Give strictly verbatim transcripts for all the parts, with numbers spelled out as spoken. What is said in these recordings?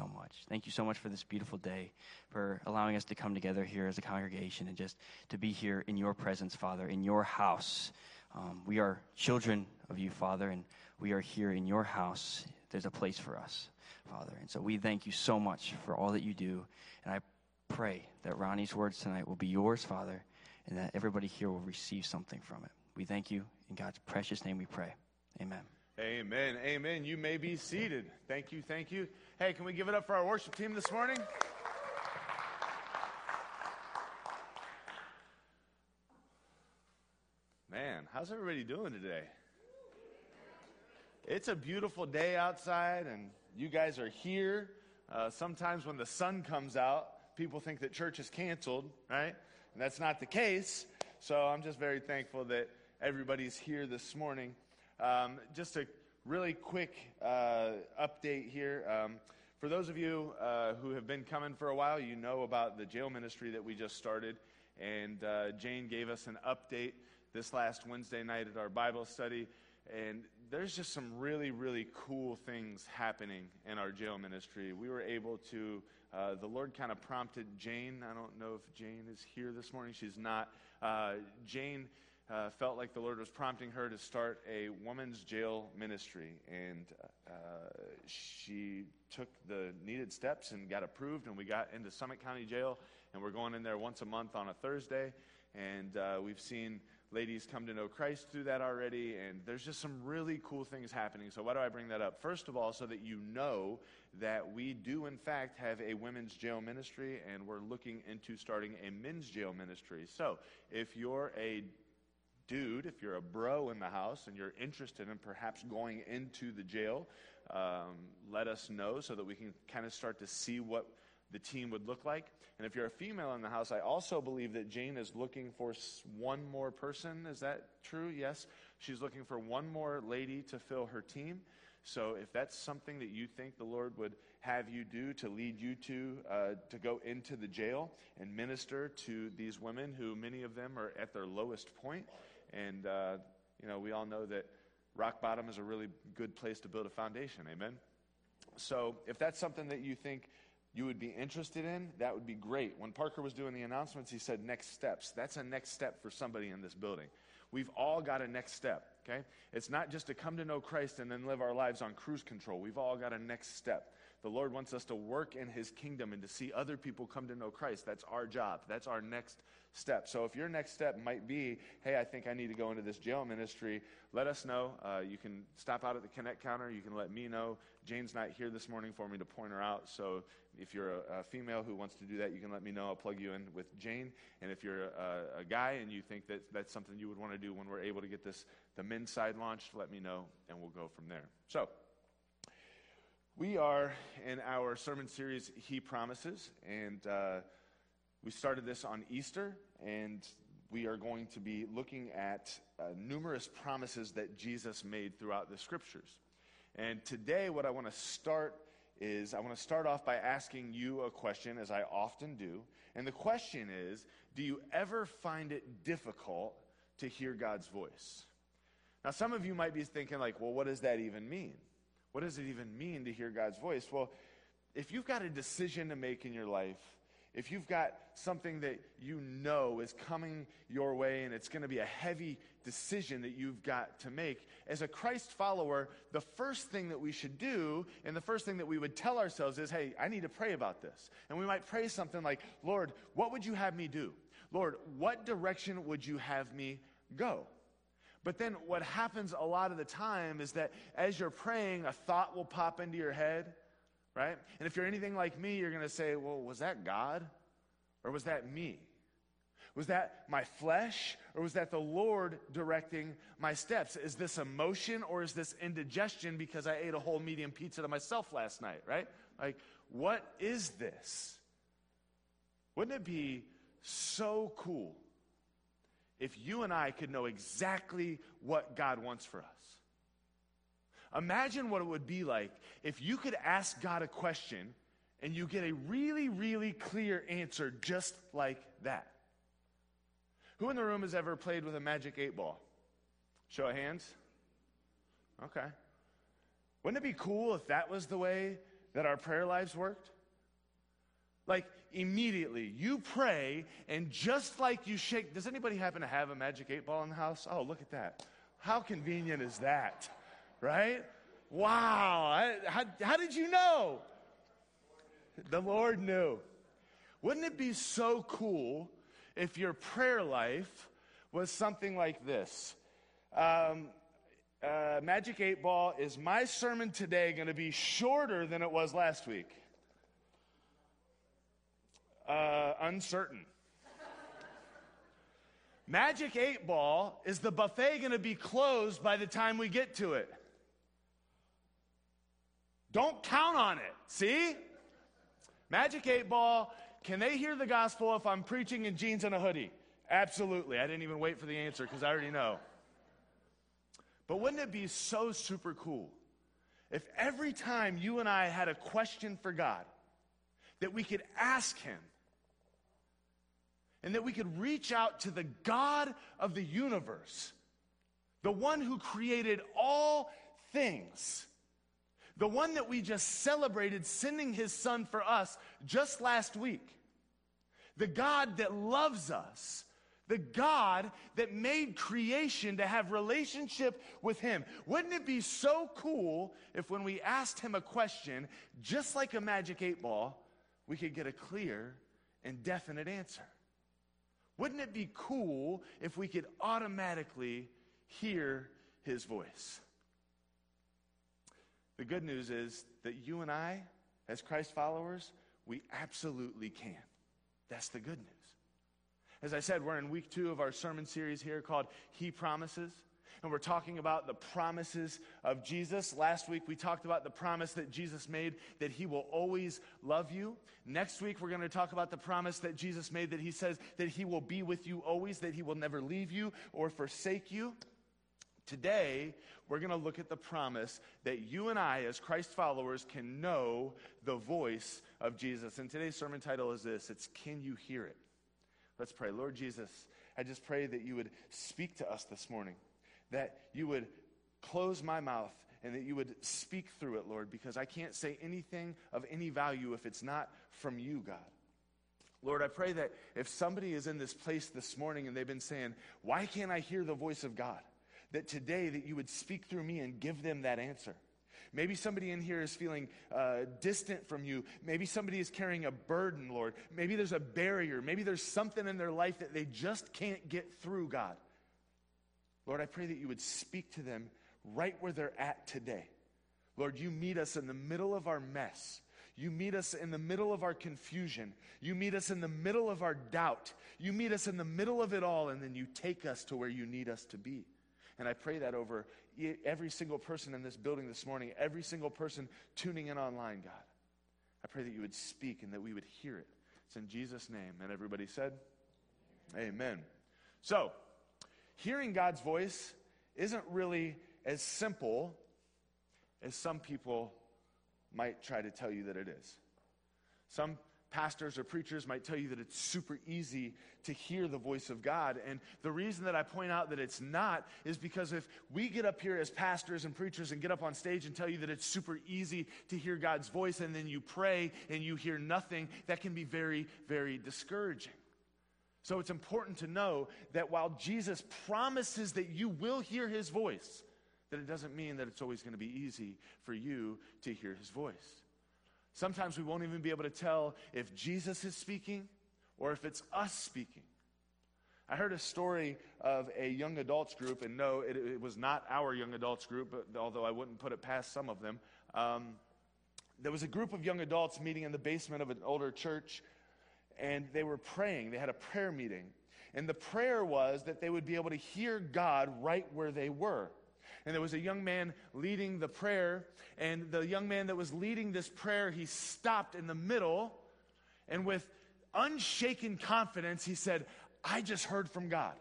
so much. Thank you so much for this beautiful day, for allowing us to come together here as a congregation and just to be here in your presence, Father, in your house. Um, we are children of you, Father, and we are here in your house. There's a place for us, Father. And so we thank you so much for all that you do. And I pray that Ronnie's words tonight will be yours, Father, and that everybody here will receive something from it. We thank you. In God's precious name we pray. Amen. Amen. Amen. You may be seated. Thank you. Thank you. Hey, can we give it up for our worship team this morning? Man, how's everybody doing today? It's a beautiful day outside, and you guys are here. Uh, sometimes when the sun comes out, people think that church is canceled, right? And that's not the case. So I'm just very thankful that everybody's here this morning. Um, just a really quick uh, update here. Um, for those of you uh, who have been coming for a while, you know about the jail ministry that we just started. And uh, Jane gave us an update this last Wednesday night at our Bible study. And there's just some really, really cool things happening in our jail ministry. We were able to, uh, the Lord kind of prompted Jane. I don't know if Jane is here this morning. She's not. Uh, Jane uh, felt like the Lord was prompting her to start a woman's jail ministry. And uh, she took the needed steps and got approved. And we got into Summit County Jail. And we're going in there once a month on a Thursday. And uh, we've seen ladies come to know Christ through that already, and there's just some really cool things happening. So why do I bring that up? First of all, so that you know that we do, in fact, have a women's jail ministry, and we're looking into starting a men's jail ministry. So if you're a dude, if you're a bro in the house, and you're interested in perhaps going into the jail, um, let us know so that we can kind of start to see what the team would look like. And if you're a female in the house, I also believe that Jane is looking for one more person. Is that true? Yes. She's looking for one more lady to fill her team. So if that's something that you think the Lord would have you do to lead you to, uh, to go into the jail and minister to these women who many of them are at their lowest point. And, uh, you know, we all know that rock bottom is a really good place to build a foundation. Amen. So if that's something that you think you would be interested in, that would be great. When Parker was doing the announcements, he said next steps. That's a next step for somebody in this building. We've all got a next step, okay? It's not just to come to know Christ and then live our lives on cruise control. We've all got a next step. The Lord wants us to work in his kingdom and to see other people come to know Christ. That's our job. That's our next step. So if your next step might be, hey, I think I need to go into this jail ministry, let us know. Uh, you can stop out at the Connect counter. You can let me know. Jane's not here this morning for me to point her out. So if you're a, a female who wants to do that, you can let me know. I'll plug you in with Jane. And if you're a, a guy and you think that that's something you would want to do when we're able to get this, the men's side launched, let me know, and we'll go from there. So we are in our sermon series, He Promises, and uh, we started this on Easter, and we are going to be looking at uh, numerous promises that Jesus made throughout the Scriptures. And today what I want to start is I want to start off by asking you a question, as I often do. And the question is, do you ever find it difficult to hear God's voice? Now, some of you might be thinking like, well, what does that even mean? What does it even mean to hear God's voice? Well, if you've got a decision to make in your life, if you've got something that you know is coming your way and it's going to be a heavy decision that you've got to make, as a Christ follower, the first thing that we should do and the first thing that we would tell ourselves is, hey, I need to pray about this. And we might pray something like, Lord, what would you have me do? Lord, what direction would you have me go? But then what happens a lot of the time is that as you're praying, a thought will pop into your head, right? And if you're anything like me, you're going to say, well, was that God? Or was that me? Was that my flesh? Or was that the Lord directing my steps? Is this emotion or is this indigestion because I ate a whole medium pizza to myself last night, right? Like, what is this? Wouldn't it be so cool if you and I could know exactly what God wants for us? Imagine what it would be like if you could ask God a question and you get a really, really clear answer just like that. Who in the room has ever played with a magic eight ball? Show of hands. Okay. Wouldn't it be cool if that was the way that our prayer lives worked? Like, immediately, you pray, and just like you shake, does anybody happen to have a magic eight ball in the house? Oh, look at that. How convenient is that, right? Wow, I, how, how did you know? The Lord knew. Wouldn't it be so cool if your prayer life was something like this? Um, uh, Magic eight Ball, is my sermon today going to be shorter than it was last week? Uh, uncertain. Magic eight Ball, is the buffet going to be closed by the time we get to it? Don't count on it. See? Magic eight Ball, can they hear the gospel if I'm preaching in jeans and a hoodie? Absolutely. I didn't even wait for the answer because I already know. But wouldn't it be so super cool if every time you and I had a question for God, that we could ask him, and that we could reach out to the God of the universe, the one who created all things, the one that we just celebrated sending his son for us just last week, the God that loves us, the God that made creation to have relationship with him. Wouldn't it be so cool if when we asked him a question, just like a magic eight ball, we could get a clear and definite answer? Wouldn't it be cool if we could automatically hear his voice? The good news is that you and I, as Christ followers, we absolutely can. That's the good news. As I said, we're in week two of our sermon series here called He Promises. And we're talking about the promises of Jesus. Last week, we talked about the promise that Jesus made that he will always love you. Next week, we're going to talk about the promise that Jesus made that he says that he will be with you always, that he will never leave you or forsake you. Today, we're going to look at the promise that you and I, as Christ followers, can know the voice of Jesus. And today's sermon title is this. It's Can You Hear It? Let's pray. Lord Jesus, I just pray that you would speak to us this morning, that you would close my mouth and that you would speak through it, Lord, because I can't say anything of any value if it's not from you, God. Lord, I pray that if somebody is in this place this morning and they've been saying, why can't I hear the voice of God? That today that you would speak through me and give them that answer. Maybe somebody in here is feeling uh, distant from you. Maybe somebody is carrying a burden, Lord. Maybe there's a barrier. Maybe there's something in their life that they just can't get through, God. Lord, I pray that you would speak to them right where they're at today. Lord, you meet us in the middle of our mess. You meet us in the middle of our confusion. You meet us in the middle of our doubt. You meet us in the middle of it all, and then you take us to where you need us to be. And I pray that over every single person in this building this morning, every single person tuning in online, God. I pray that you would speak and that we would hear it. It's in Jesus' name. And everybody said, amen. So, hearing God's voice isn't really as simple as some people might try to tell you that it is. Some pastors or preachers might tell you that it's super easy to hear the voice of God. And the reason that I point out that it's not is because if we get up here as pastors and preachers and get up on stage and tell you that it's super easy to hear God's voice, and then you pray and you hear nothing, that can be very, very discouraging. So it's important to know that while Jesus promises that you will hear his voice, that it doesn't mean that it's always going to be easy for you to hear his voice. Sometimes we won't even be able to tell if Jesus is speaking or if it's us speaking. I heard a story of a young adults group, and no, it, it was not our young adults group, but, although I wouldn't put it past some of them. Um, there was a group of young adults meeting in the basement of an older church, and they were praying. They had a prayer meeting. And the prayer was that they would be able to hear God right where they were. And there was a young man leading the prayer, and the young man that was leading this prayer, he stopped in the middle, and with unshaken confidence, he said, I just heard from God.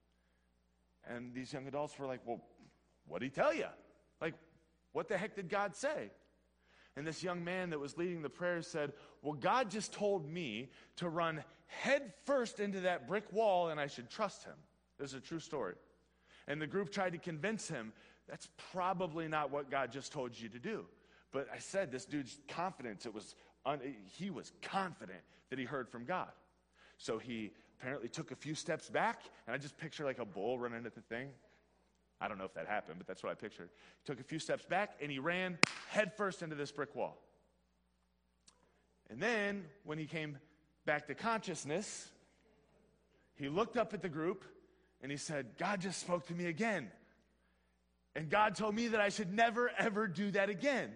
And these young adults were like, well, what'd he tell you? Like, what the heck did God say? And this young man that was leading the prayer said, well, God just told me to run head first into that brick wall, and I should trust him. This is a true story. And the group tried to convince him, that's probably not what God just told you to do. But I said this dude's confidence, it was un, he was confident that he heard from God. So he apparently took a few steps back, and I just picture like a bull running at the thing. I don't know if that happened, but that's what I pictured. He took a few steps back, and he ran headfirst into this brick wall. And then, when he came back to consciousness, he looked up at the group, and he said, God just spoke to me again. And God told me that I should never, ever do that again.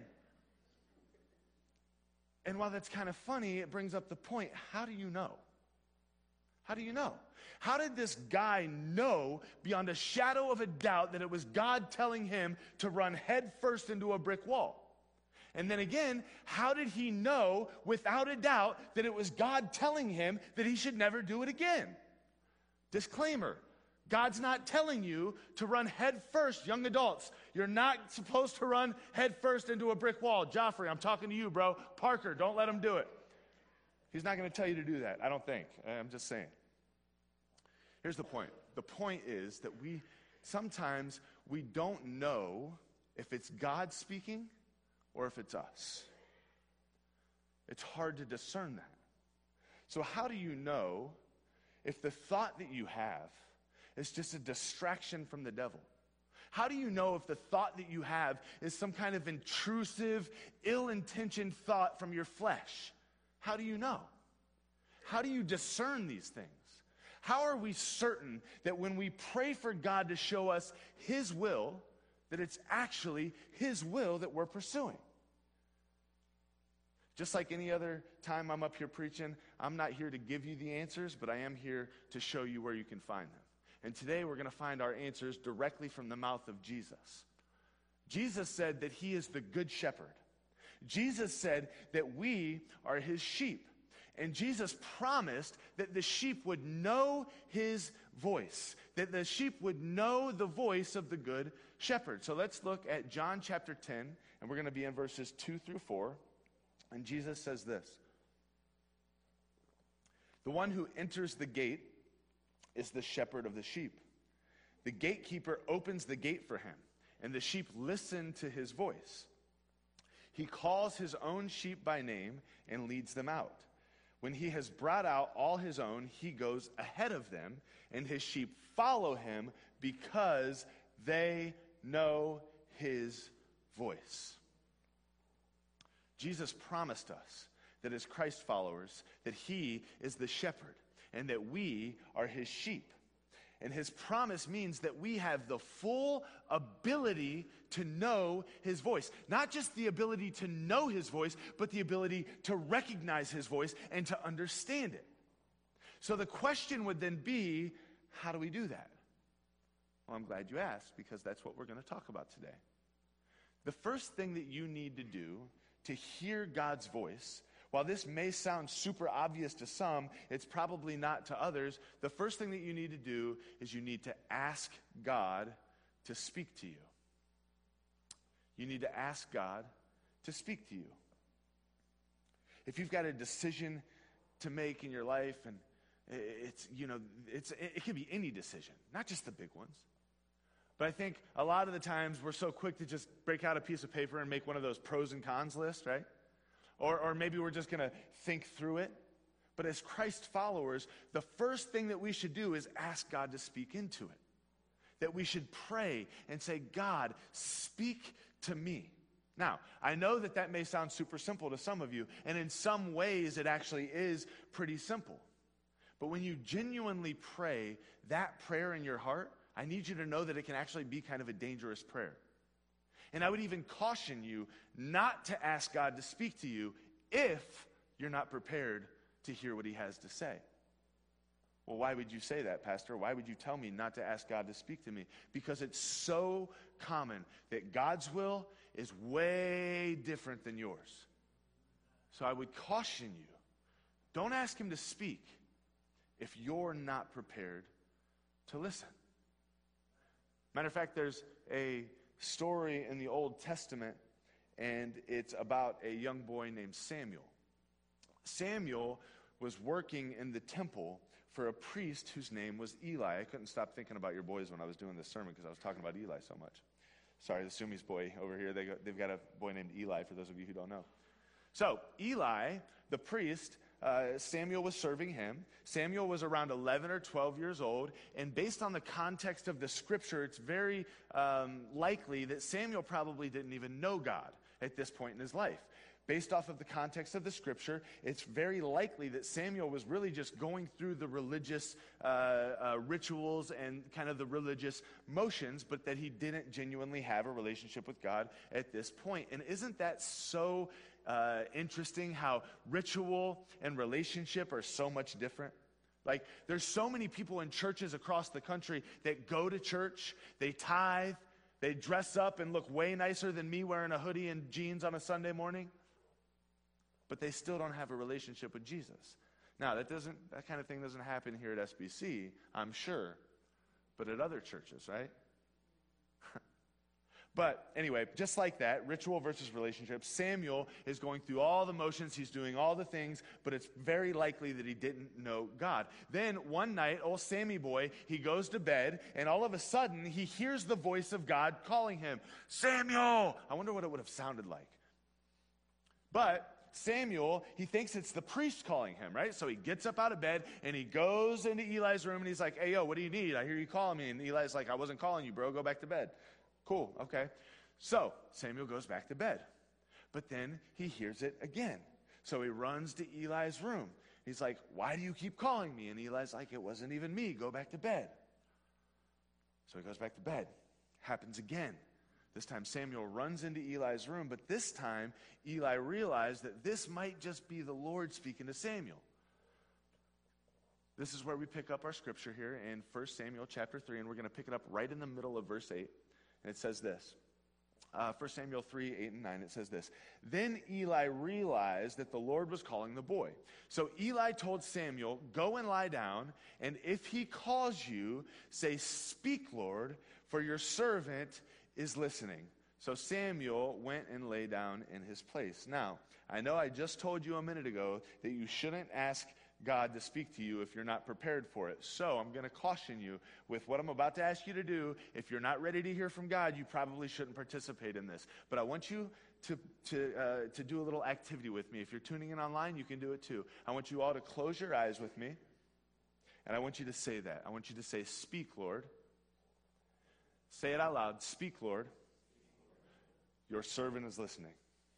And while that's kind of funny, it brings up the point, how do you know? How do you know? How did this guy know beyond a shadow of a doubt that it was God telling him to run headfirst into a brick wall? And then again, how did he know without a doubt that it was God telling him that he should never do it again? Disclaimer, God's not telling you to run headfirst, young adults. You're not supposed to run headfirst into a brick wall. Joffrey, I'm talking to you, bro. Parker, don't let him do it. He's not going to tell you to do that, I don't think. I'm just saying. Here's the point. The point is that we sometimes we don't know if it's God speaking or if it's us. It's hard to discern that. So how do you know if the thought that you have is just a distraction from the devil? How do you know if the thought that you have is some kind of intrusive, ill-intentioned thought from your flesh? How do you know? How do you discern these things? How are we certain that when we pray for God to show us His will, that it's actually His will that we're pursuing? Just like any other time I'm up here preaching, I'm not here to give you the answers, but I am here to show you where you can find them. And today we're going to find our answers directly from the mouth of Jesus. Jesus said that He is the good shepherd. Jesus said that we are His sheep. And Jesus promised that the sheep would know His voice, that the sheep would know the voice of the good shepherd. So let's look at John chapter ten, and we're going to be in verses two through four. And Jesus says this: the one who enters the gate is the shepherd of the sheep. The gatekeeper opens the gate for him, and the sheep listen to his voice. He calls his own sheep by name and leads them out. When he has brought out all his own, he goes ahead of them, and his sheep follow him because they know his voice. Jesus promised us that as Christ followers, that He is the shepherd and that we are His sheep. And His promise means that we have the full ability to know His voice. Not just the ability to know His voice, but the ability to recognize His voice and to understand it. So the question would then be, how do we do that? Well, I'm glad you asked, because that's what we're going to talk about today. The first thing that you need to do to hear God's voice, while this may sound super obvious to some, it's probably not to others. The first thing that you need to do is you need to ask God to speak to you. You need to ask God to speak to you. If you've got a decision to make in your life, and it's, you know, it's, it can be any decision, not just the big ones. But I think a lot of the times we're so quick to just break out a piece of paper and make one of those pros and cons lists, right? Or, or maybe we're just going to think through it. But as Christ followers, the first thing that we should do is ask God to speak into it. That we should pray and say, God, speak to me. Now, I know that that may sound super simple to some of you, and in some ways it actually is pretty simple. But when you genuinely pray that prayer in your heart, I need you to know that it can actually be kind of a dangerous prayer. And I would even caution you not to ask God to speak to you if you're not prepared to hear what He has to say. Well, why would you say that, Pastor? Why would you tell me not to ask God to speak to me? Because it's so common that God's will is way different than yours. So I would caution you, don't ask Him to speak if you're not prepared to listen. Matter of fact, there's a story in the Old Testament, and it's about a young boy named Samuel. Samuel was working in the temple for a priest whose name was Eli. I couldn't stop thinking about your boys when I was doing this sermon because I was talking about Eli so much. Sorry, the Sumi's boy over here. They got, they've got a boy named Eli, for those of you who don't know. So Eli, the priest, uh, Samuel was serving him. Samuel was around eleven or twelve years old. And based on the context of the scripture, it's very um, likely that Samuel probably didn't even know God at this point in his life. Based off of the context of the scripture, it's very likely that Samuel was really just going through the religious uh, uh, rituals and kind of the religious motions, but that he didn't genuinely have a relationship with God at this point. And isn't that so uh, interesting how ritual and relationship are so much different? Like, there's so many people in churches across the country that go to church, they tithe, they dress up and look way nicer than me wearing a hoodie and jeans on a Sunday morning, but they still don't have a relationship with Jesus. Now, that doesn't that kind of thing doesn't happen here at S B C, I'm sure, but at other churches, right? But anyway, just like that, ritual versus relationship, Samuel is going through all the motions, he's doing all the things, but it's very likely that he didn't know God. Then one night, old Sammy boy, he goes to bed, and all of a sudden, he hears the voice of God calling him, Samuel! I wonder what it would have sounded like. But Samuel, he thinks it's the priest calling him, right? So he gets up out of bed, and he goes into Eli's room, and he's like, hey, yo, what do you need? I hear you calling me. And Eli's like, I wasn't calling you, bro. Go back to bed. Cool, okay. So Samuel goes back to bed. But then he hears it again. So he runs to Eli's room. He's like, why do you keep calling me? And Eli's like, it wasn't even me. Go back to bed. So he goes back to bed. Happens again. This time Samuel runs into Eli's room, but this time Eli realized that this might just be the Lord speaking to Samuel. This is where we pick up our scripture here in First Samuel chapter three, and we're going to pick it up right in the middle of verse eight. And it says this, uh, First Samuel three, eight and nine, it says this. Then Eli realized that the Lord was calling the boy. So Eli told Samuel, go and lie down, and if he calls you, say, speak, Lord, for your servant is listening. So Samuel went and lay down in his place. Now, I know I just told you a minute ago that you shouldn't ask God to speak to you if you're not prepared for it. So I'm going to caution you with what I'm about to ask you to do. If you're not ready to hear from God, you probably shouldn't participate in this. But I want you to to uh, to do a little activity with me. If you're tuning in online, you can do it too. I want you all to close your eyes with me. And I want you to say that. I want you to say, speak, Lord. Say it out loud. Speak, Lord. Your servant is listening.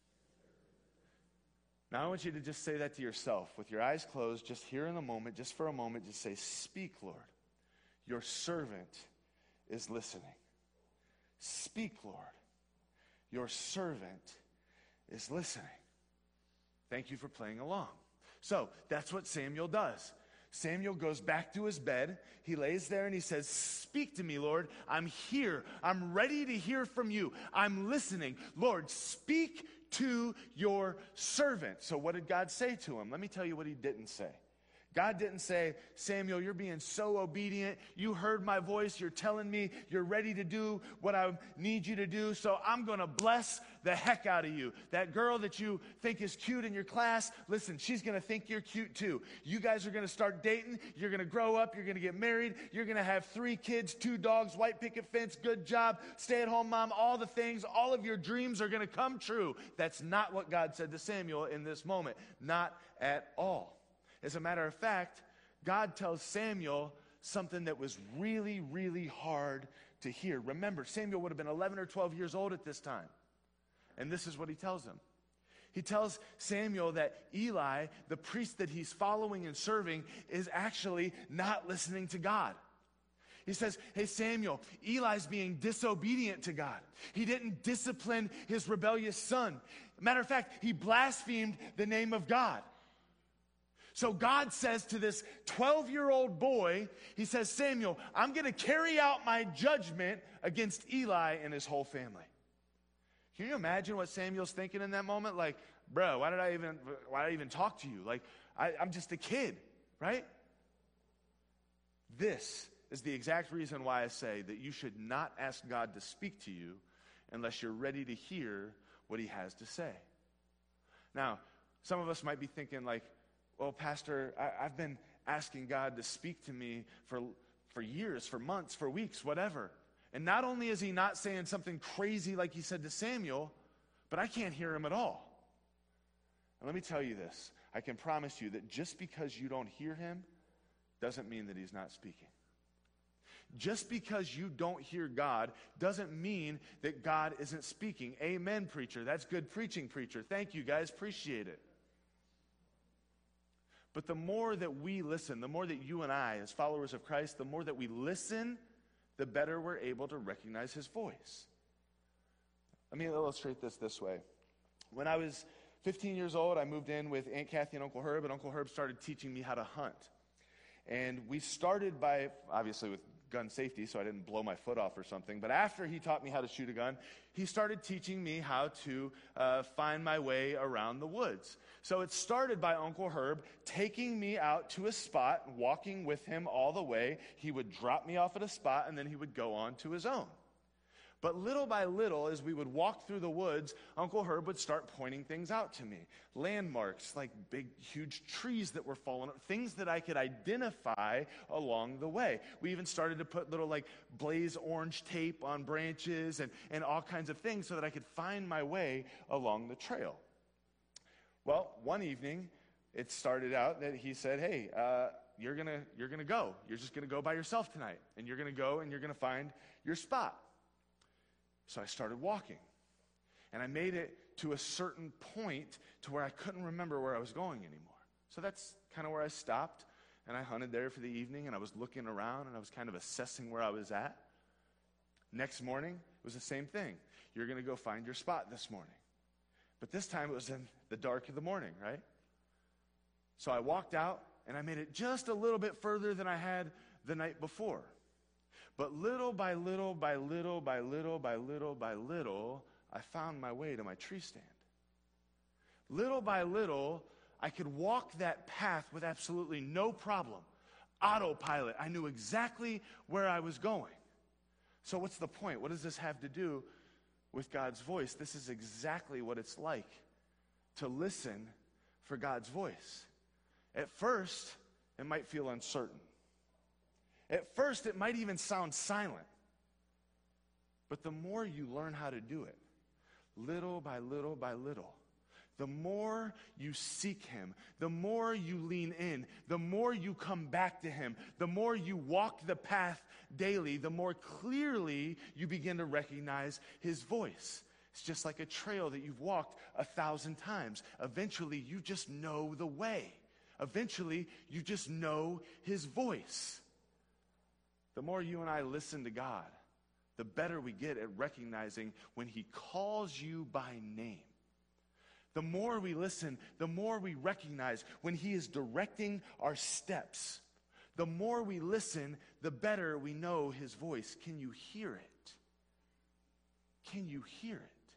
Now I want you to just say that to yourself with your eyes closed, just here in a moment, just for a moment, just say, speak, Lord. Your servant is listening. Speak, Lord. Your servant is listening. Thank you for playing along. So that's what Samuel does. Samuel goes back to his bed. He lays there and he says, speak to me, Lord. I'm here. I'm ready to hear from you. I'm listening. Lord, speak to your servant. So what did God say to him? Let me tell you what he didn't say. God didn't say, Samuel, you're being so obedient. You heard my voice. You're telling me you're ready to do what I need you to do. So I'm going to bless the heck out of you. That girl that you think is cute in your class, listen, she's going to think you're cute too. You guys are going to start dating. You're going to grow up. You're going to get married. You're going to have three kids, two dogs, white picket fence, good job, stay-at-home mom, all the things. All of your dreams are going to come true. That's not what God said to Samuel in this moment. Not at all. As a matter of fact, God tells Samuel something that was really, really hard to hear. Remember, Samuel would have been eleven or twelve years old at this time. And this is what he tells him. He tells Samuel that Eli, the priest that he's following and serving, is actually not listening to God. He says, hey, Samuel, Eli's being disobedient to God. He didn't discipline his rebellious son. Matter of fact, he blasphemed the name of God. So God says to this twelve-year-old boy, he says, Samuel, I'm going to carry out my judgment against Eli and his whole family. Can you imagine what Samuel's thinking in that moment? Like, bro, why did I even, why did I even talk to you? Like, I, I'm just a kid, right? This is the exact reason why I say that you should not ask God to speak to you unless you're ready to hear what he has to say. Now, some of us might be thinking like, well, Pastor, I, I've been asking God to speak to me for, for years, for months, for weeks, whatever. And not only is he not saying something crazy like he said to Samuel, but I can't hear him at all. And let me tell you this. I can promise you that just because you don't hear him doesn't mean that he's not speaking. Just because you don't hear God doesn't mean that God isn't speaking. Amen, preacher. That's good preaching, preacher. Thank you, guys. Appreciate it. But the more that we listen, the more that you and I, as followers of Christ, the more that we listen, the better we're able to recognize his voice. Let me illustrate this this way. When I was fifteen years old, I moved in with Aunt Kathy and Uncle Herb, and Uncle Herb started teaching me how to hunt. And we started by, obviously with gun safety, so I didn't blow my foot off or something. But after he taught me how to shoot a gun, he started teaching me how to uh, find my way around the woods. So it started by Uncle Herb taking me out to a spot, walking with him all the way. He would drop me off at a spot, and then he would go on to his own. But little by little, as we would walk through the woods, Uncle Herb would start pointing things out to me. Landmarks, like big, huge trees that were falling, things that I could identify along the way. We even started to put little like blaze orange tape on branches and, and all kinds of things so that I could find my way along the trail. Well, one evening, it started out that he said, hey, uh, you're gonna, you're gonna go. You're just gonna go by yourself tonight. And you're gonna go and you're gonna find your spot. So I started walking, and I made it to a certain point to where I couldn't remember where I was going anymore. So that's kind of where I stopped, and I hunted there for the evening, and I was looking around, and I was kind of assessing where I was at. Next morning, it was the same thing. You're going to go find your spot this morning. But this time it was in the dark of the morning, right? So I walked out, and I made it just a little bit further than I had the night before. But little by little, by little, by little, by little, by little, I found my way to my tree stand. Little by little, I could walk that path with absolutely no problem. Autopilot. I knew exactly where I was going. So what's the point? What does this have to do with God's voice? This is exactly what it's like to listen for God's voice. At first, it might feel uncertain. At first, it might even sound silent. But the more you learn how to do it, little by little by little, the more you seek him, the more you lean in, the more you come back to him, the more you walk the path daily, the more clearly you begin to recognize his voice. It's just like a trail that you've walked a thousand times. Eventually, you just know the way. Eventually, you just know his voice. The more you and I listen to God, the better we get at recognizing when he calls you by name. The more we listen, the more we recognize when he is directing our steps. The more we listen, the better we know his voice. Can you hear it? Can you hear it?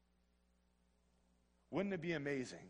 Wouldn't it be amazing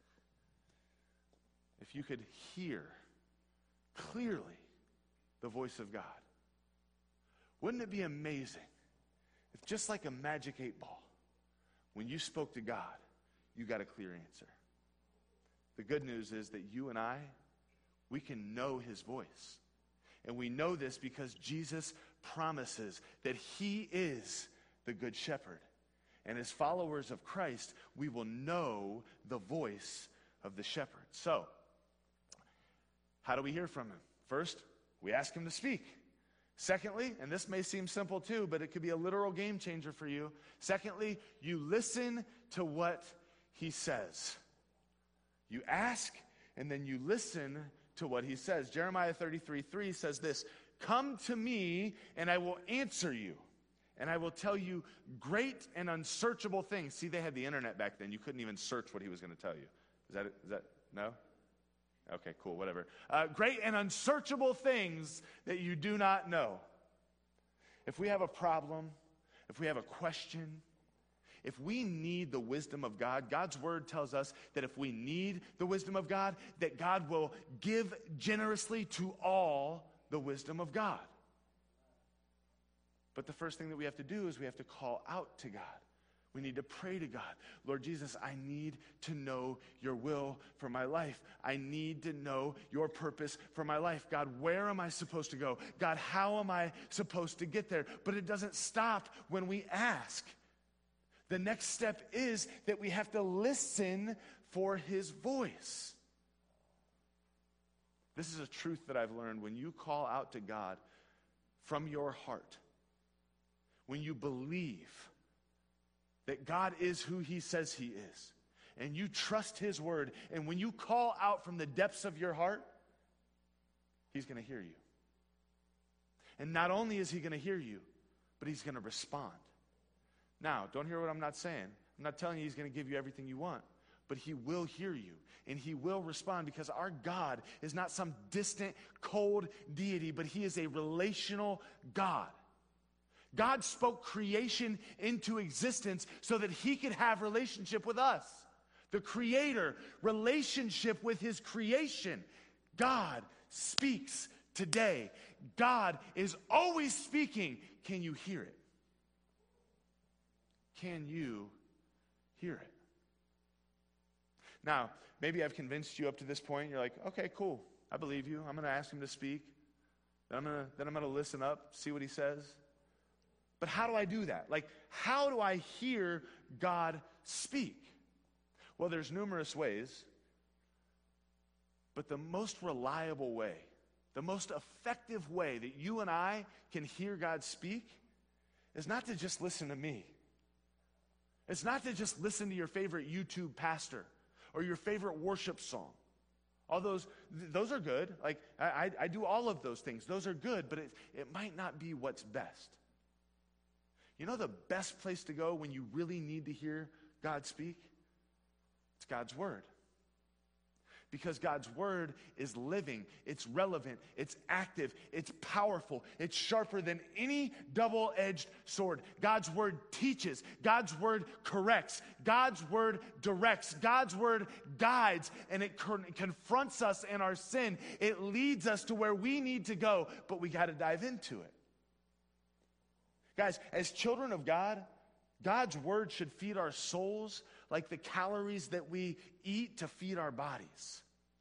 if you could hear clearly the voice of God? Wouldn't it be amazing if, just like a magic eight ball, when you spoke to God, you got a clear answer? The good news is that you and I, we can know his voice. And we know this because Jesus promises that he is the good shepherd. And as followers of Christ, we will know the voice of the shepherd. So, how do we hear from him? First, we ask him to speak. Secondly, and this may seem simple too, but it could be a literal game changer for you. Secondly, you listen to what he says. You ask, and then you listen to what he says. Jeremiah thirty-three three says this, "Come to me, and I will answer you, and I will tell you great and unsearchable things." See, they had the internet back then. You couldn't even search what he was going to tell you. Is that, is that, no? Okay, cool, whatever. Uh, great and unsearchable things that you do not know. If we have a problem, if we have a question, if we need the wisdom of God, God's word tells us that if we need the wisdom of God, that God will give generously to all the wisdom of God. But the first thing that we have to do is we have to call out to God. We need to pray to God. Lord Jesus, I need to know your will for my life. I need to know your purpose for my life. God, where am I supposed to go? God, how am I supposed to get there? But it doesn't stop when we ask. The next step is that we have to listen for his voice. This is a truth that I've learned. When you call out to God from your heart, when you believe that God is who he says he is, and you trust his word, and when you call out from the depths of your heart, he's going to hear you. And not only is he going to hear you, but he's going to respond. Now, don't hear what I'm not saying. I'm not telling you he's going to give you everything you want, but he will hear you, and he will respond, because our God is not some distant, cold deity, but he is a relational God. God spoke creation into existence so that he could have relationship with us. The Creator, relationship with his creation. God speaks today. God is always speaking. Can you hear it? Can you hear it? Now, maybe I've convinced you up to this point. You're like, okay, cool. I believe you. I'm going to ask him to speak. Then I'm going to, then I'm going to listen up, see what he says. But how do I do that? Like, how do I hear God speak? Well, there's numerous ways. But the most reliable way, the most effective way that you and I can hear God speak is not to just listen to me. It's not to just listen to your favorite YouTube pastor or your favorite worship song. All those, those are good. Like, I, I, I do all of those things. Those are good, but it, it might not be what's best. You know the best place to go when you really need to hear God speak? It's God's Word. Because God's Word is living, it's relevant, it's active, it's powerful, it's sharper than any double-edged sword. God's Word teaches, God's Word corrects, God's Word directs, God's Word guides, and it con- confronts us in our sin. It leads us to where we need to go, but we got to dive into it. Guys, as children of God, God's word should feed our souls like the calories that we eat to feed our bodies.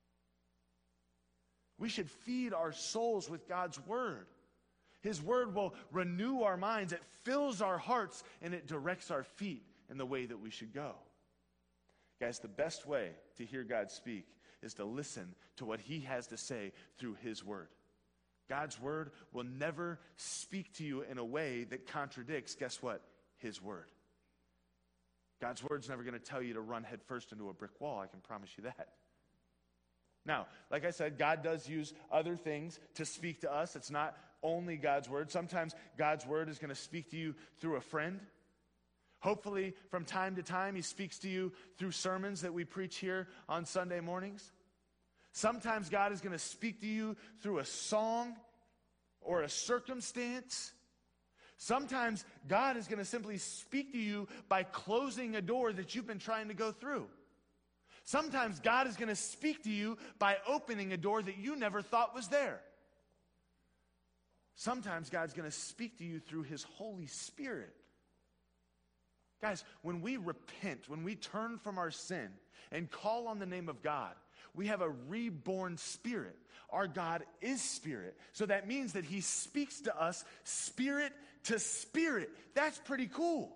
We should feed our souls with God's word. His word will renew our minds, it fills our hearts, and it directs our feet in the way that we should go. Guys, the best way to hear God speak is to listen to what he has to say through his word. God's word will never speak to you in a way that contradicts, guess what? His word. God's word's never going to tell you to run headfirst into a brick wall. I can promise you that. Now, like I said, God does use other things to speak to us. It's not only God's word. Sometimes God's word is going to speak to you through a friend. Hopefully, from time to time, he speaks to you through sermons that we preach here on Sunday mornings. Sometimes God is going to speak to you through a song or a circumstance. Sometimes God is going to simply speak to you by closing a door that you've been trying to go through. Sometimes God is going to speak to you by opening a door that you never thought was there. Sometimes God's going to speak to you through his Holy Spirit. Guys, when we repent, when we turn from our sin and call on the name of God, we have a reborn spirit. Our God is spirit. So that means that he speaks to us spirit to spirit. That's pretty cool.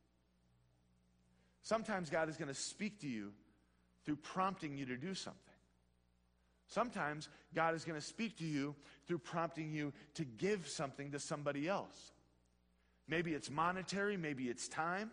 Sometimes God is going to speak to you through prompting you to do something. Sometimes God is going to speak to you through prompting you to give something to somebody else. Maybe it's monetary, maybe it's time.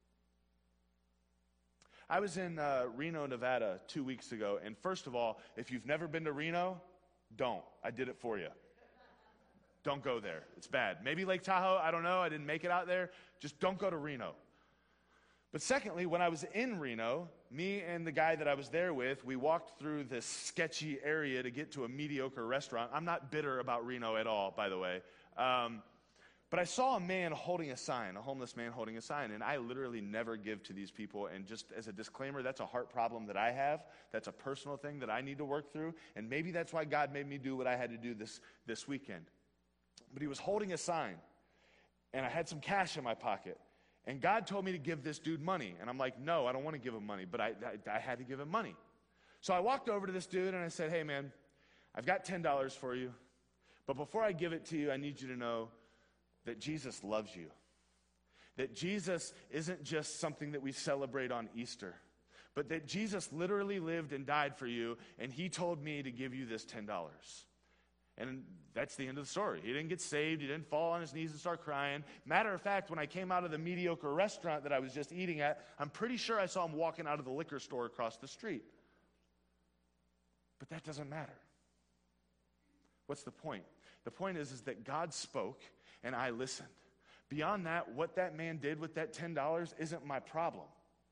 I was in uh, Reno, Nevada two weeks ago, and first of all, if you've never been to Reno, don't. I did it for you. Don't go there. It's bad. Maybe Lake Tahoe, I don't know. I didn't make it out there. Just don't go to Reno. But secondly, when I was in Reno, me and the guy that I was there with, we walked through this sketchy area to get to a mediocre restaurant. I'm not bitter about Reno at all, by the way. Um, But I saw a man holding a sign, a homeless man holding a sign, and I literally never give to these people. And just as a disclaimer, that's a heart problem that I have. That's a personal thing that I need to work through. And maybe that's why God made me do what I had to do this, this weekend. But he was holding a sign, and I had some cash in my pocket. And God told me to give this dude money. And I'm like, no, I don't want to give him money. But I, I, I had to give him money. So I walked over to this dude and I said, hey, man, I've got ten dollars for you. But before I give it to you, I need you to know that Jesus loves you. That Jesus isn't just something that we celebrate on Easter. But that Jesus literally lived and died for you. And he told me to give you this ten dollars. And that's the end of the story. He didn't get saved. He didn't fall on his knees and start crying. Matter of fact, when I came out of the mediocre restaurant that I was just eating at, I'm pretty sure I saw him walking out of the liquor store across the street. But that doesn't matter. What's the point? The point is, is that God spoke and I listened. Beyond that, what that man did with that ten dollars isn't my problem.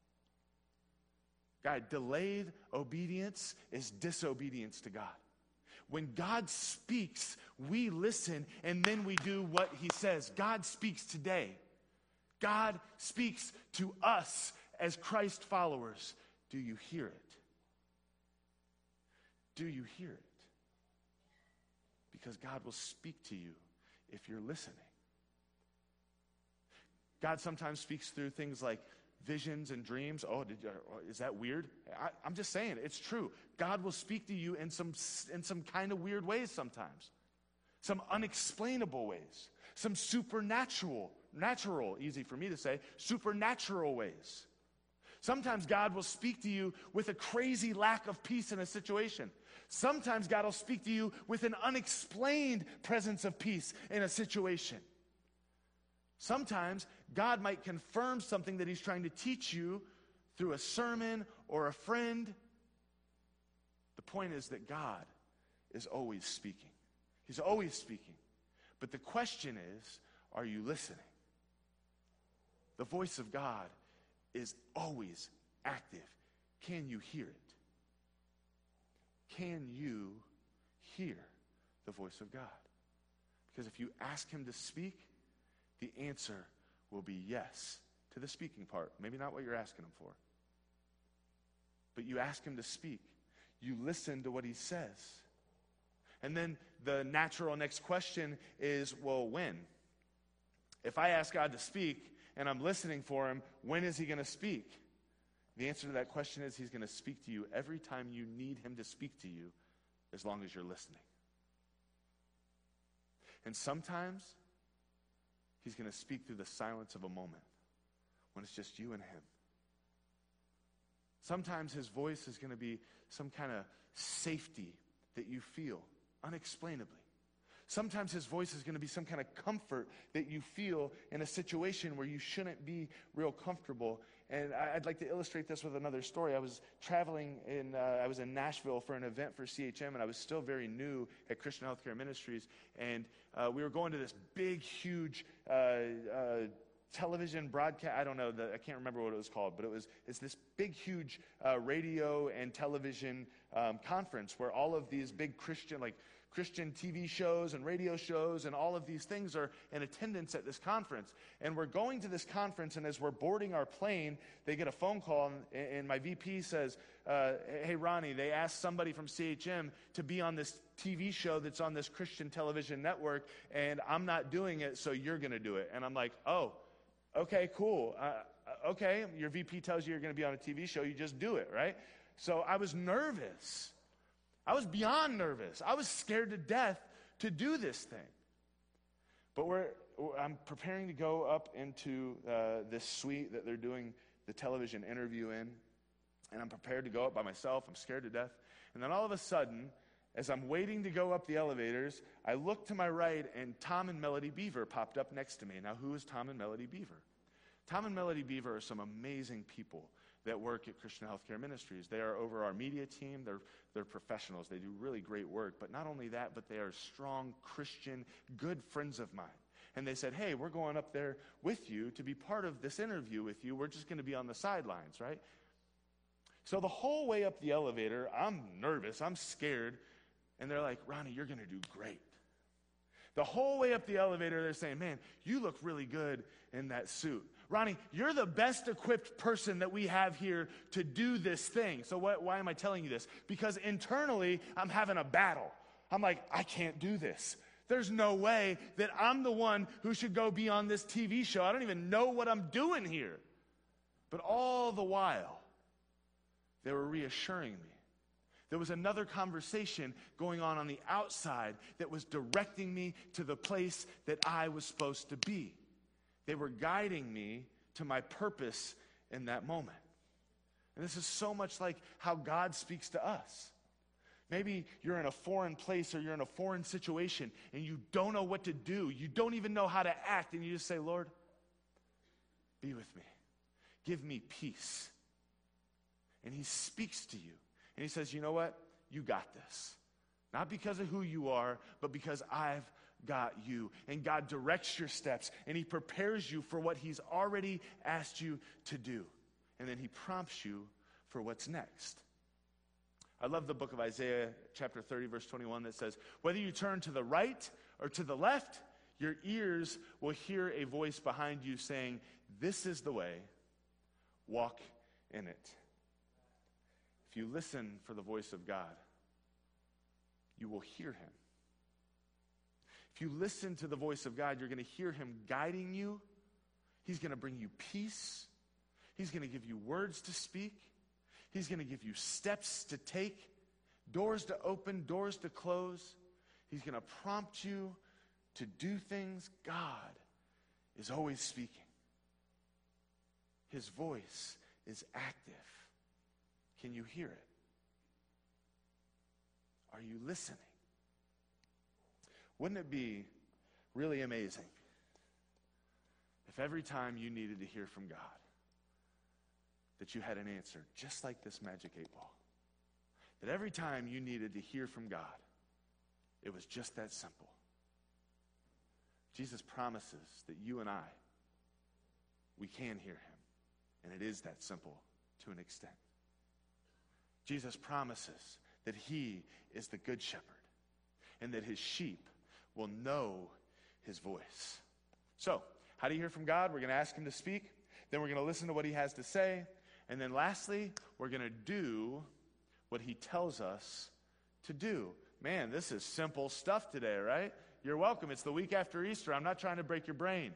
God, delayed obedience is disobedience to God. When God speaks, we listen, and then we do what he says. God speaks today. God speaks to us as Christ followers. Do you hear it? Do you hear it? Because God will speak to you if you're listening. God sometimes speaks through things like visions and dreams. Oh, did you, is that weird? I, I'm just saying, it's true. God will speak to you in some, in some kind of weird ways sometimes. Some unexplainable ways. Some supernatural, natural, easy for me to say, supernatural ways. Sometimes God will speak to you with a crazy lack of peace in a situation. Sometimes God will speak to you with an unexplained presence of peace in a situation. Sometimes God might confirm something that he's trying to teach you through a sermon or a friend. The point is that God is always speaking. He's always speaking. But the question is, are you listening? The voice of God is always active. Can you hear it? Can you hear the voice of God? Because if you ask him to speak, the answer will be yes to the speaking part. Maybe not what you're asking him for. But you ask him to speak. You listen to what he says. And then the natural next question is, well, when? If I ask God to speak and I'm listening for him, when is he going to speak? The answer to that question is he's going to speak to you every time you need him to speak to you, as long as you're listening. And sometimes he's going to speak through the silence of a moment when it's just you and him. Sometimes his voice is going to be some kind of safety that you feel unexplainably. Sometimes his voice is going to be some kind of comfort that you feel in a situation where you shouldn't be real comfortable. And I'd like to illustrate this with another story. I was traveling in, uh, I was in Nashville for an event for C H M, and I was still very new at Christian Healthcare Ministries. And uh, we were going to this big, huge uh, uh, television broadcast. I don't know, the, I can't remember what it was called, but it was it's this big, huge uh, radio and television um, conference where all of these big Christian, like Christian T V shows and radio shows and all of these things are in attendance at this conference. And we're going to this conference, and as we're boarding our plane, they get a phone call, and, and my V P says, uh, hey, Ronnie, they asked somebody from C H M to be on this T V show that's on this Christian television network, and I'm not doing it, so you're going to do it. And I'm like, oh, okay, cool. Uh, okay, your V P tells you you're going to be on a T V show, you just do it, right? So I was nervous. I was beyond nervous. I was scared to death to do this thing. But we're, I'm preparing to go up into uh, this suite that they're doing the television interview in. And I'm prepared to go up by myself. I'm scared to death. And then all of a sudden, as I'm waiting to go up the elevators, I look to my right, and Tom and Melody Beaver popped up next to me. Now, who is Tom and Melody Beaver? Tom and Melody Beaver are some amazing people that work at Christian Healthcare Ministries. They are over our media team. They're, they're professionals. They do really great work. But not only that, but they are strong Christian, good friends of mine. And they said, hey, we're going up there with you to be part of this interview with you. We're just going to be on the sidelines, right? So the whole way up the elevator, I'm nervous. I'm scared. And they're like, Ronnie, you're going to do great. The whole way up the elevator, they're saying, man, you look really good in that suit. Ronnie, you're the best equipped person that we have here to do this thing. So what, why am I telling you this? Because internally, I'm having a battle. I'm like, I can't do this. There's no way that I'm the one who should go be on this T V show. I don't even know what I'm doing here. But all the while, they were reassuring me. There was another conversation going on on the outside that was directing me to the place that I was supposed to be. They were guiding me to my purpose in that moment. And this is so much like how God speaks to us. Maybe you're in a foreign place or you're in a foreign situation and you don't know what to do. You don't even know how to act. And you just say, Lord, be with me. Give me peace. And he speaks to you. And he says, you know what? You got this. Not because of who you are, but because I've got you. And God directs your steps. And he prepares you for what he's already asked you to do. And then he prompts you for what's next. I love the book of Isaiah, chapter thirty, verse twenty-one, that says, whether you turn to the right or to the left, your ears will hear a voice behind you saying, this is the way, walk in it. If you listen for the voice of God, you will hear him. If you listen to the voice of God, you're going to hear him guiding you. He's going to bring you peace. He's going to give you words to speak. He's going to give you steps to take, doors to open, doors to close. He's going to prompt you to do things. God is always speaking. His voice is active. Can you hear it? Are you listening? Wouldn't it be really amazing if every time you needed to hear from God, that you had an answer just like this magic eight ball? That every time you needed to hear from God, it was just that simple. Jesus promises that you and I, we can hear him. And it is that simple to an extent. Jesus promises that he is the good shepherd and that his sheep will know his voice. So, how do you hear from God? We're going to ask him to speak. Then we're going to listen to what he has to say. And then lastly, we're going to do what he tells us to do. Man, this is simple stuff today, right? You're welcome. It's the week after Easter. I'm not trying to break your brain.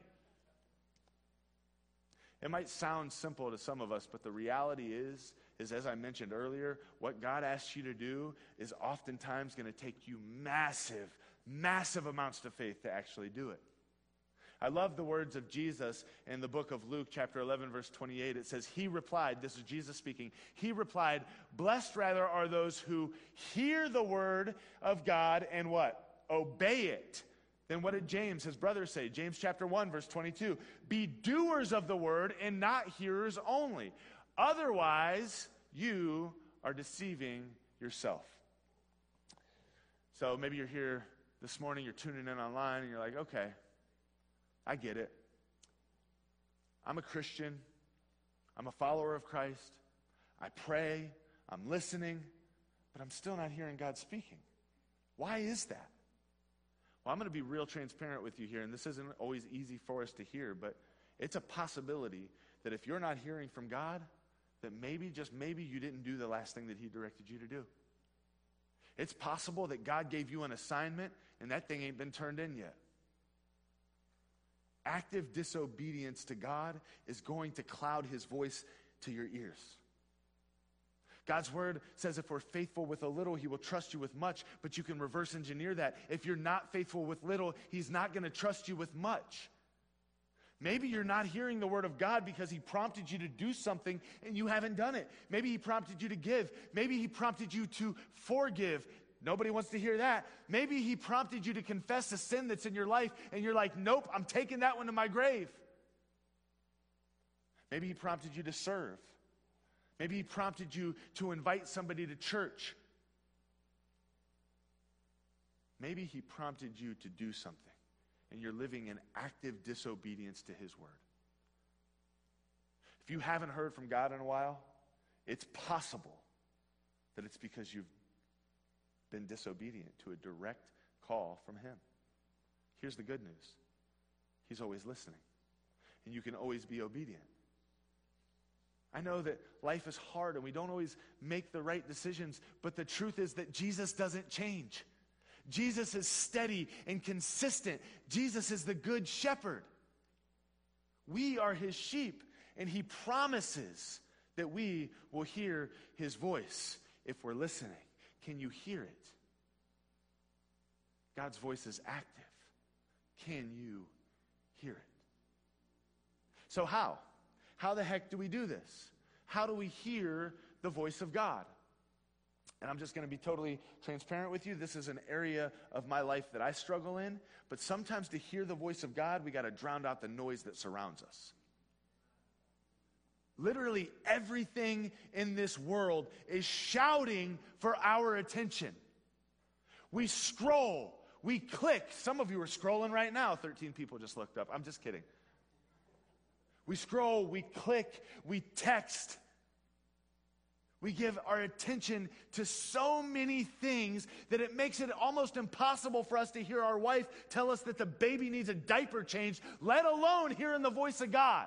It might sound simple to some of us, but the reality is, is as I mentioned earlier, what God asks you to do is oftentimes going to take you massive, massive amounts of faith to actually do it. I love the words of Jesus in the book of Luke, chapter eleven, verse twenty-eight. It says, he replied, this is Jesus speaking, he replied, blessed rather are those who hear the word of God and what? Obey it. Then what did James, his brother, say? James chapter one, verse twenty-two. Be doers of the word and not hearers only. Otherwise, you are deceiving yourself. So maybe you're here this morning, you're tuning in online, and you're like, okay, I get it. I'm a Christian. I'm a follower of Christ. I pray. I'm listening. But I'm still not hearing God speaking. Why is that? Well, I'm going to be real transparent with you here, and this isn't always easy for us to hear, but it's a possibility that if you're not hearing from God, that maybe, just maybe, you didn't do the last thing that he directed you to do. It's possible that God gave you an assignment, and that thing ain't been turned in yet. Active disobedience to God is going to cloud his voice to your ears. God's word says if we're faithful with a little, he will trust you with much, but you can reverse engineer that. If you're not faithful with little, he's not going to trust you with much. Maybe you're not hearing the word of God because he prompted you to do something and you haven't done it. Maybe he prompted you to give. Maybe he prompted you to forgive. Nobody wants to hear that. Maybe he prompted you to confess a sin that's in your life and you're like, nope, I'm taking that one to my grave. Maybe he prompted you to serve. Maybe he prompted you to invite somebody to church. Maybe he prompted you to do something and you're living in active disobedience to his word. If you haven't heard from God in a while, it's possible that it's because you've been disobedient to a direct call from him. Here's the good news. He's always listening, and you can always be obedient. I know that life is hard and we don't always make the right decisions, but the truth is that Jesus doesn't change. Jesus is steady and consistent. Jesus is the good shepherd. We are his sheep, and he promises that we will hear his voice if we're listening. Can you hear it? God's voice is active. Can you hear it? So how? How the heck do we do this? How do we hear the voice of God? And I'm just going to be totally transparent with you. This is an area of my life that I struggle in. But sometimes to hear the voice of God, we got to drown out the noise that surrounds us. Literally everything in this world is shouting for our attention. We scroll, we click. Some of you are scrolling right now. thirteen people just looked up. I'm just kidding. We scroll, we click, we text. We give our attention to so many things that it makes it almost impossible for us to hear our wife tell us that the baby needs a diaper change, let alone hearing the voice of God.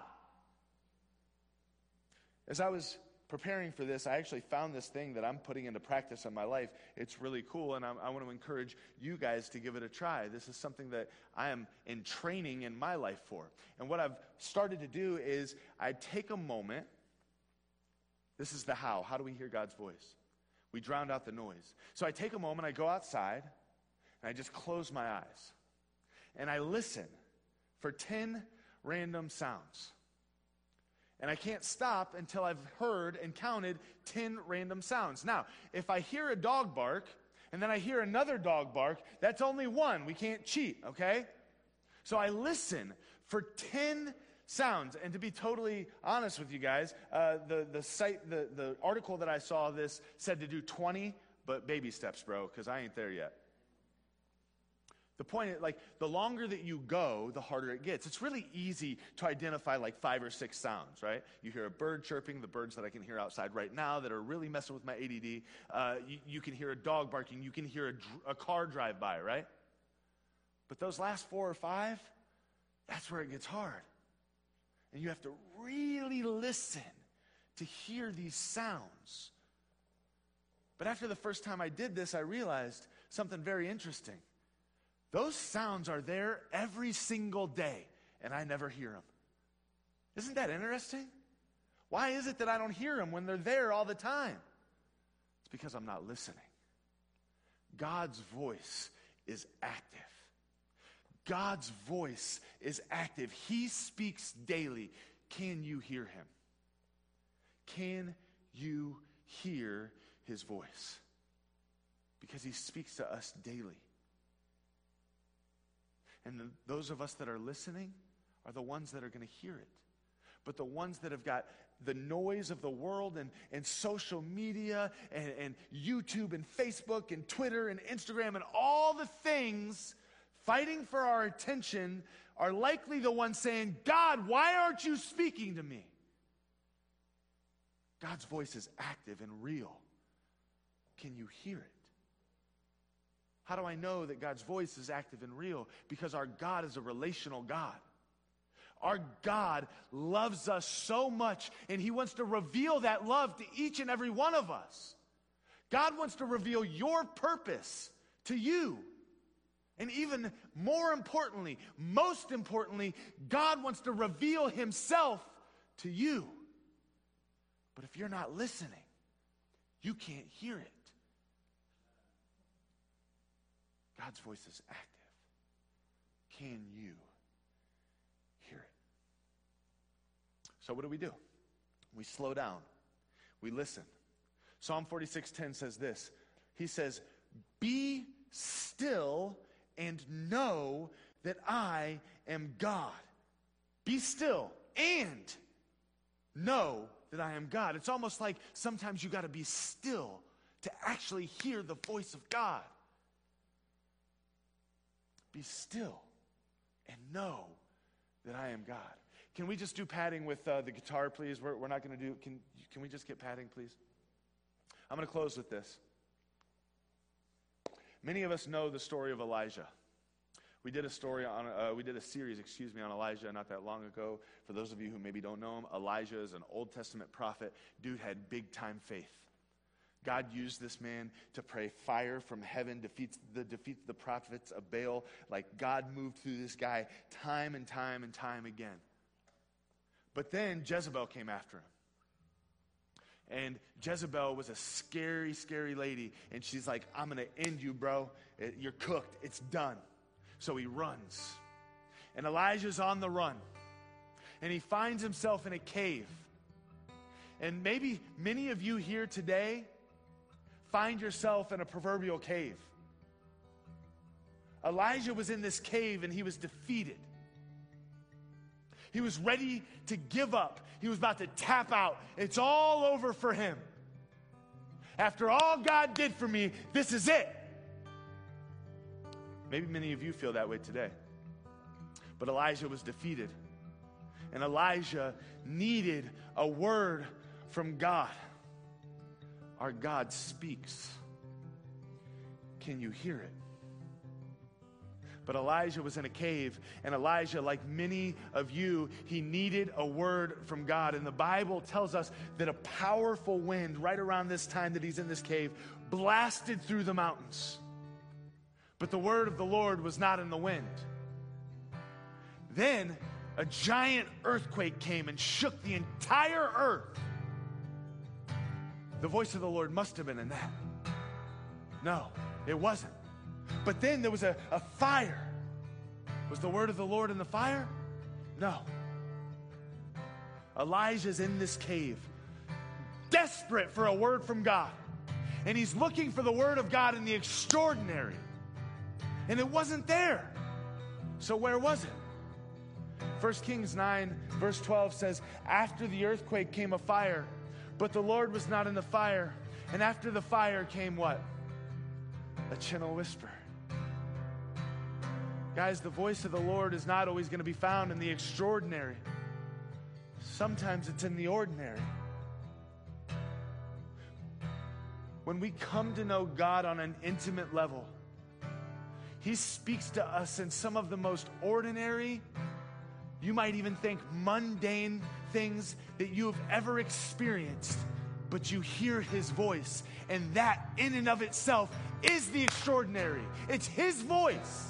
As I was preparing for this, I actually found this thing that I'm putting into practice in my life. It's really cool, and I, I want to encourage you guys to give it a try. This is something that I am in training in my life for. And what I've started to do is I take a moment. This is the how. How do we hear God's voice? We drown out the noise. So I take a moment, I go outside, and I just close my eyes. And I listen for ten random sounds. And I can't stop until I've heard and counted ten random sounds. Now, if I hear a dog bark, and then I hear another dog bark, that's only one. We can't cheat, okay? So I listen for ten sounds. And to be totally honest with you guys, uh, the, the site, the, the article that I saw this said to do twenty, but baby steps, bro, because I ain't there yet. The point is, like, the longer that you go, the harder it gets. It's really easy to identify like five or six sounds, right? You hear a bird chirping, the birds that I can hear outside right now that are really messing with my A D D. Uh, you, you can hear a dog barking. You can hear a, a car drive by, right? But those last four or five, that's where it gets hard. And you have to really listen to hear these sounds. But after the first time I did this, I realized something very interesting. Those sounds are there every single day, and I never hear them. Isn't that interesting? Why is it that I don't hear them when they're there all the time? It's because I'm not listening. God's voice is active. God's voice is active. He speaks daily. Can you hear him? Can you hear his voice? Because he speaks to us daily. And the, those of us that are listening are the ones that are going to hear it. But the ones that have got the noise of the world and, and social media and, and YouTube and Facebook and Twitter and Instagram and all the things fighting for our attention are likely the ones saying, God, why aren't you speaking to me? God's voice is active and real. Can you hear it? How do I know that God's voice is active and real? Because our God is a relational God. Our God loves us so much, and he wants to reveal that love to each and every one of us. God wants to reveal your purpose to you. And even more importantly, most importantly, God wants to reveal himself to you. But if you're not listening, you can't hear it. God's voice is active. Can you hear it? So what do we do? We slow down. We listen. Psalm forty-six ten says this. He says, be still and know that I am God. Be still and know that I am God. It's almost like sometimes you got to be still to actually hear the voice of God. Be still and know that I am God. Can we just do padding with uh, the guitar, please? We're, we're not going to do, can, can we just get padding, please? I'm going to close with this. Many of us know the story of Elijah. We did a story on, uh, we did a series, excuse me, on Elijah not that long ago. For those of you who maybe don't know him, Elijah is an Old Testament prophet. Dude had big time faith. God used this man to pray fire from heaven, defeats the defeats the prophets of Baal. Like God moved through this guy time and time and time again. But then Jezebel came after him. And Jezebel was a scary, scary lady. And she's like, I'm going to end you, bro. You're cooked. It's done. So he runs. And Elijah's on the run. And he finds himself in a cave. And maybe many of you here today find yourself in a proverbial cave. Elijah was in this cave and he was defeated. He was ready to give up. He was about to tap out. It's all over for him. After all God did for me, this is it. Maybe many of you feel that way today. But Elijah was defeated. And Elijah needed a word from God. Our God speaks. Can you hear it? But Elijah was in a cave, and Elijah, like many of you, he needed a word from God. And the Bible tells us that a powerful wind, right around this time that he's in this cave, blasted through the mountains. But the word of the Lord was not in the wind. Then a giant earthquake came and shook the entire earth. The voice of the Lord must have been in that. No, it wasn't. But then there was a, a fire. Was the word of the Lord in the fire? No. Elijah's in this cave, desperate for a word from God. And he's looking for the word of God in the extraordinary. And it wasn't there. So where was it? First Kings nine, verse twelve says, after the earthquake came a fire, but the Lord was not in the fire. And after the fire came what? A gentle whisper. Guys, the voice of the Lord is not always going to be found in the extraordinary. Sometimes it's in the ordinary. When we come to know God on an intimate level, He speaks to us in some of the most ordinary, you might even think mundane things that you have ever experienced, but you hear His voice, and that in and of itself is the extraordinary. It's His voice.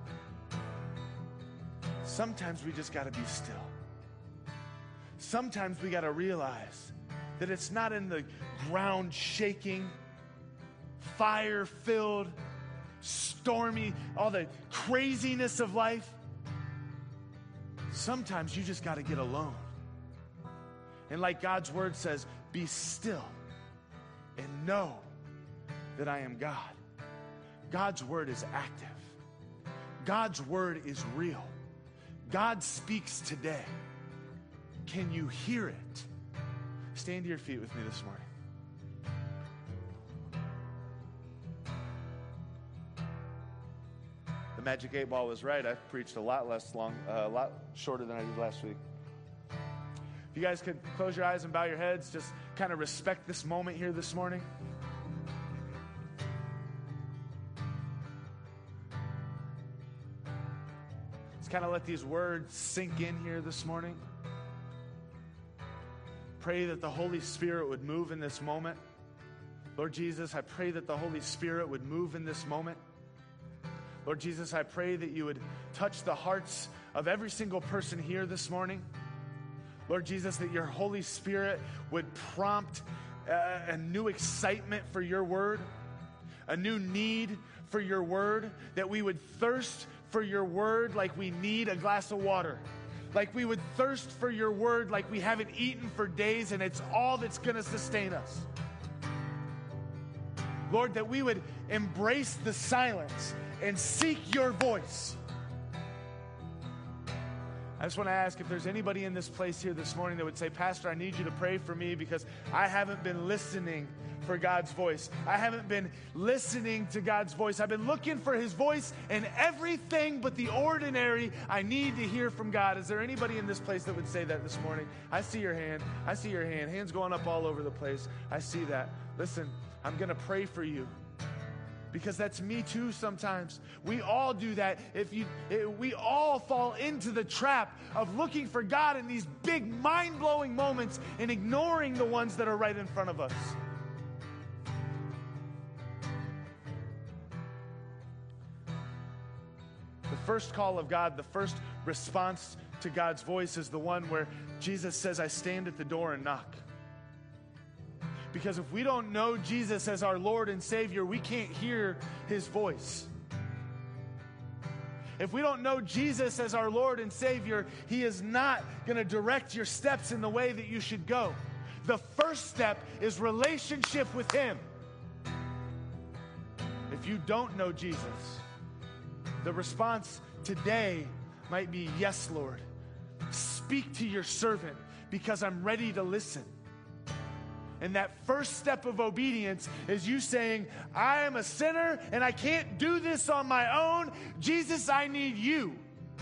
Sometimes we just got to be still. Sometimes we got to realize that it's not in the ground shaking, fire-filled, stormy, all the craziness of life. Sometimes you just got to get alone. And like God's word says, be still and know that I am God. God's word is active. God's word is real. God speaks today. Can you hear it? Stand to your feet with me this morning. The Magic eight Ball was right. I preached a lot less long, uh, a lot shorter than I did last week. If you guys could close your eyes and bow your heads, just kind of respect this moment here this morning. Let's kind of let these words sink in here this morning. Pray that the Holy Spirit would move in this moment. Lord Jesus, I pray that the Holy Spirit would move in this moment. Lord Jesus, I pray that you would touch the hearts of every single person here this morning. Lord Jesus, that your Holy Spirit would prompt a, a new excitement for your word, a new need for your word, that we would thirst for your word like we need a glass of water. Like we would thirst for your word like we haven't eaten for days and it's all that's going to sustain us. Lord, that we would embrace the silence and seek your voice. I just want to ask if there's anybody in this place here this morning that would say, Pastor, I need you to pray for me because I haven't been listening for God's voice. I haven't been listening to God's voice. I've been looking for His voice in everything but the ordinary. I need to hear from God. Is there anybody in this place that would say that this morning? I see your hand. I see your hand. Hands going up all over the place. I see that. Listen, I'm going to pray for you. Because that's me too sometimes. We all do that. If you, it, we all fall into the trap of looking for God in these big mind-blowing moments and ignoring the ones that are right in front of us. first call of God, the first response to God's voice is the one where Jesus says, I stand at the door and knock. Because if we don't know Jesus as our Lord and Savior, we can't hear his voice. If we don't know Jesus as our Lord and Savior, he is not going to direct your steps in the way that you should go. The first step is relationship with him. If you don't know Jesus, the response today might be, yes, Lord, speak to your servant because I'm ready to listen. And that first step of obedience is you saying, I am a sinner and I can't do this on my own. Jesus, I need you.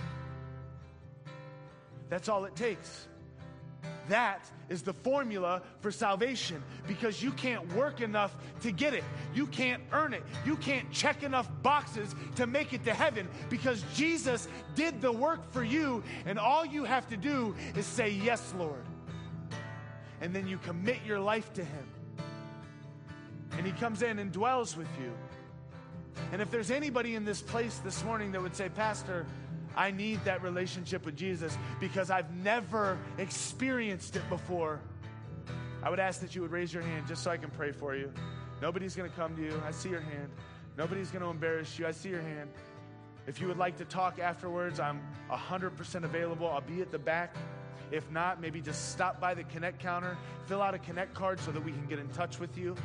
That's all it takes. That is the formula for salvation, because you can't work enough to get it. You can't earn it. You can't check enough boxes to make it to heaven, because Jesus did the work for you, and all you have to do is say, yes, Lord. And then you commit your life to him. And he comes in and dwells with you. And if there's anybody in this place this morning that would say, Pastor, I need that relationship with Jesus because I've never experienced it before, I would ask that you would raise your hand just so I can pray for you. Nobody's going to come to you. I see your hand. Nobody's going to embarrass you. I see your hand. If you would like to talk afterwards, I'm one hundred percent available. I'll be at the back. If not, maybe just stop by the Connect counter, fill out a Connect card so that we can get in touch with you.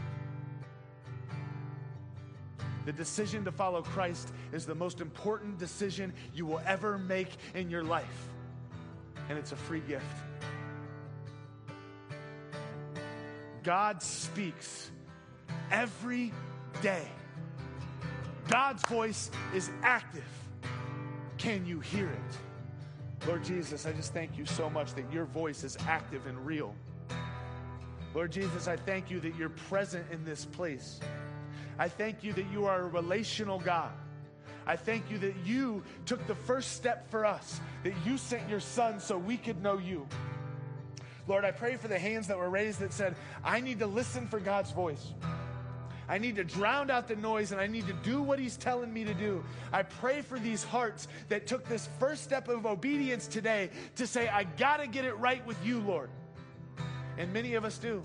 The decision to follow Christ is the most important decision you will ever make in your life. And it's a free gift. God speaks every day. God's voice is active. Can you hear it? Lord Jesus, I just thank you so much that your voice is active and real. Lord Jesus, I thank you that you're present in this place. I thank you that you are a relational God. I thank you that you took the first step for us, that you sent your son so we could know you. Lord, I pray for the hands that were raised that said, I need to listen for God's voice. I need to drown out the noise, and I need to do what he's telling me to do. I pray for these hearts that took this first step of obedience today to say, I got to get it right with you, Lord. And many of us do.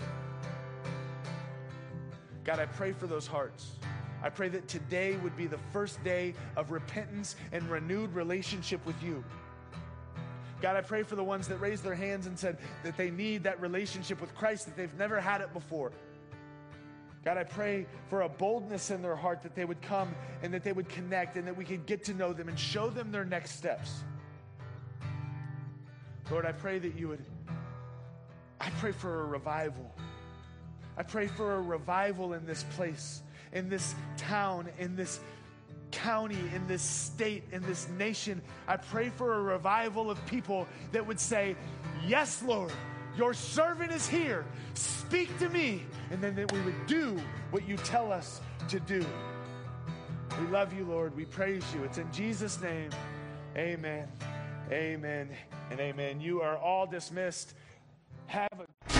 God, I pray for those hearts. I pray that today would be the first day of repentance and renewed relationship with you. God, I pray for the ones that raised their hands and said that they need that relationship with Christ, that they've never had it before. God, I pray for a boldness in their heart that they would come and that they would connect and that we could get to know them and show them their next steps. Lord, I pray that you would, I pray for a revival. I pray for a revival in this place, in this town, in this county, in this state, in this nation. I pray for a revival of people that would say, yes, Lord, your servant is here. Speak to me. And then that we would do what you tell us to do. We love you, Lord. We praise you. It's in Jesus' name. Amen. Amen and amen. You are all dismissed. Have a